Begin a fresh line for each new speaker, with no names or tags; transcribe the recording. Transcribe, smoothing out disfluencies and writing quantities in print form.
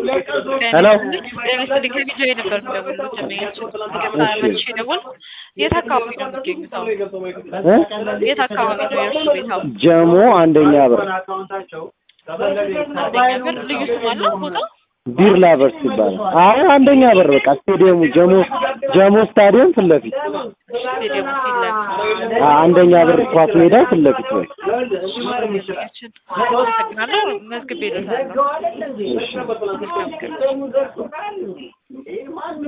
ሄሎ
ለምሳሌ ከቪዲዮ የነበር ደውሉ ጀመያችሁ ከመጣች ደውል የት አካባቢ ነው የሚገኙት? የት አካባቢ ነው የእርሱ ቤታው?
ጀሞ አንደኛ በር
አንደኛ በር ልዩ ስም አለው ቦታው?
ቢርላ በርስ ይባላል። አይ አንደኛ በር በቃ ስቴዲየሙ ጀሞ ስታዲየም ፊት ለፊት
ስቴዲየሙ ፊት ለፊት
አንደኛ በር ኳስ ሜዳ ፊት ለፊት ነው።
አመሰግናለሁ። መዝግቤ ልታለሁ።